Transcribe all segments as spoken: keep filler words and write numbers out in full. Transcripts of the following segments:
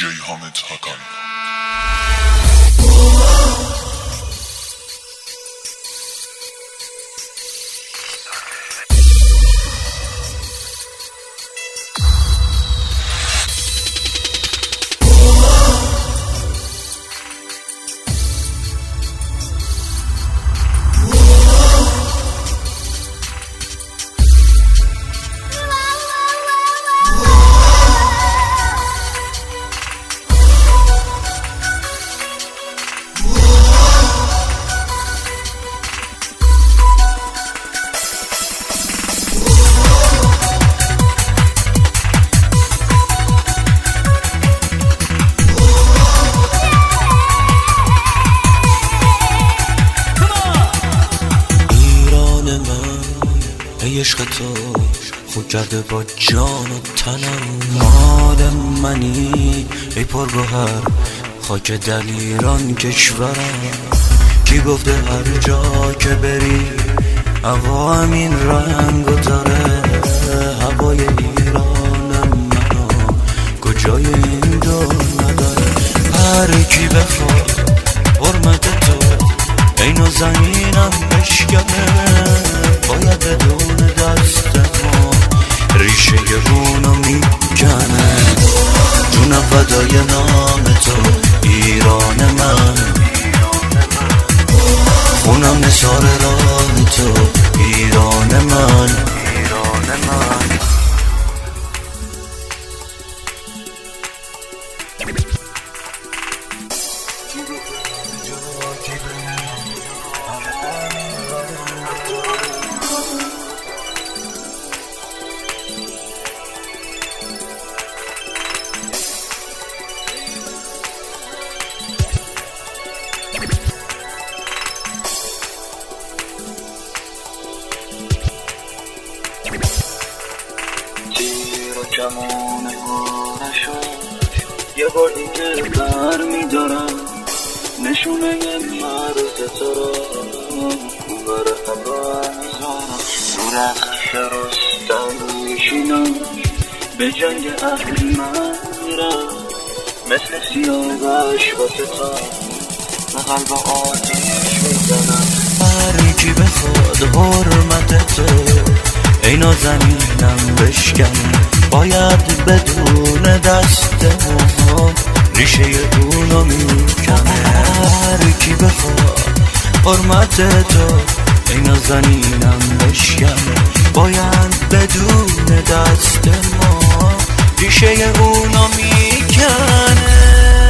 جی حامد حقانی. ای عشق تو خود کرده با جان و تنم، مال منی ای پرگوهر خاک دلیران کشورم. کی گفته هر جا که بری هوا همین رنگو داره؟ هوای ایرانم منو کجای این دور نداره. هر کی بخواد حرمت تو اینو زمینم بشکنه، باید بدون دست ما ریشه اونو میکنه. جونم فدای نام تو ایران من، خونم نثار راه تو ایران من، ایران من. تیر و کمان نشو یه بار دیگه بر میدارم نشونه مرز تو را بر هوا میزارم. رو رخش رستم میشینم به جنگ اهل من میرم، مثل سیاوش با ستم به قلب آتیش میزنم. هر کی بخواد حرمت تو اینا زمینم بشکنه، باید بدون دست ما ریشه اونو میکنه. هر کی بخواد حرمت تو اینا زمینم بشکنه، باید بدون دست ما ریشه اونو میکنه.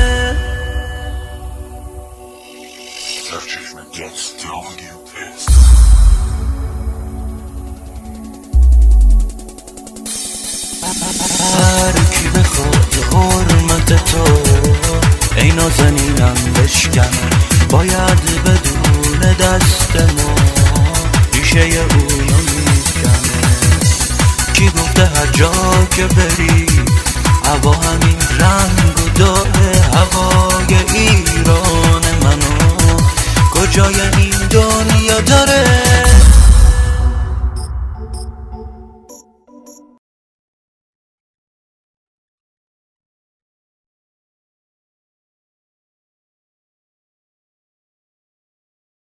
سرچشمه جست آگیم هر کی بخواد حرمت تو اینا زمینم بشکنه، باید بدون دست ما ریشه اونو میکنه. کی گفته هر جا که بری هوا همین رنگو داره؟ هوای ایران منو کجای این دنیا داره؟